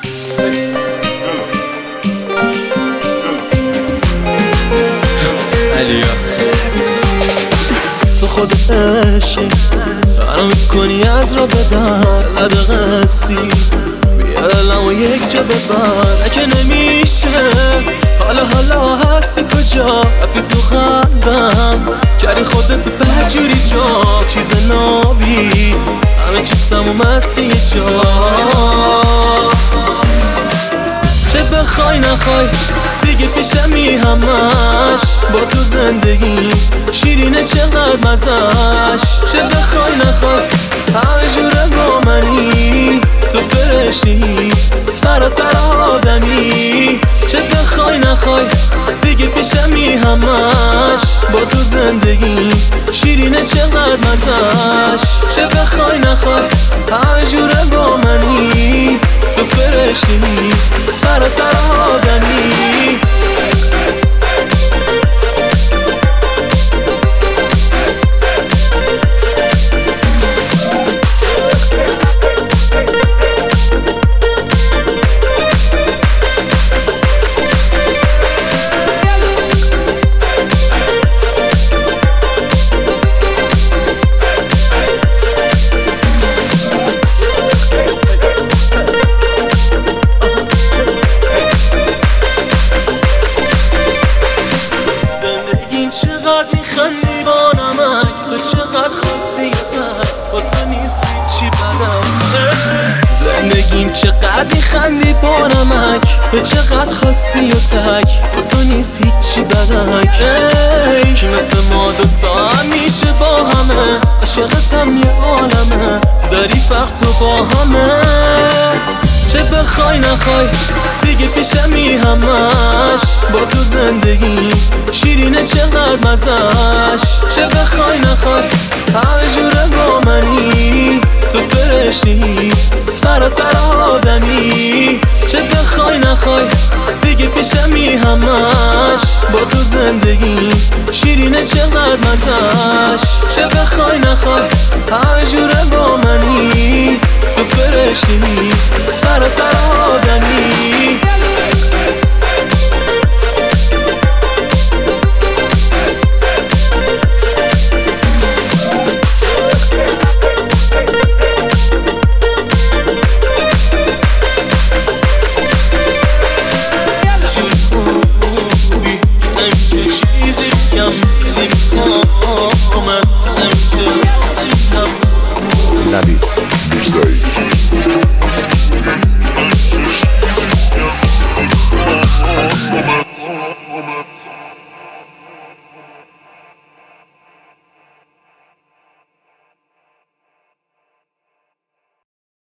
تو خود عشقی منو میکنی از را بدن لد قصی بیا دلم و یک جا ببر اگه نمیشه حالا هستی کجا رفی تو قلبم کردی خودت بدجوری جا چیز نابی همه چیزم و مستی جا چه بخوای نخوای دیگه پیشمی همش با تو زندگی شیرینه چقدر مزش چه بخوای نخوای همه جوره با منی تو فرشتی فراتر آدمی چه بخوای نخوای دیگه پیشمی همش با تو زندگی شیرینه چقدر مزش چه بخوای نخوای همه جوره با منی تو فرشتی فراتر آدمی چقدر میخندی با نمک تو چقدر خاصیتر با تو نیستی چی بدم زندگیم چقدر میخندی با نمک تو چقدر خاصی و تک با تو نیست هیچی بدک که مثل ما دوتا همیشه با همه عاشقتم یه عالمه داری فرق تو با همه چه بخوای نخوای دیگه پیشمی همش با تو زندگی شیرینه چقدر مزش چه بخوای نخوای همه جوره با منی تو فرشتی فراتر آدمی چه بخوای نخوای دیگه پیشمی همش با تو زندگی شیرینه چقدر مزش چه بخوای نخوای همه جوره با منی تو فرشتی فراتر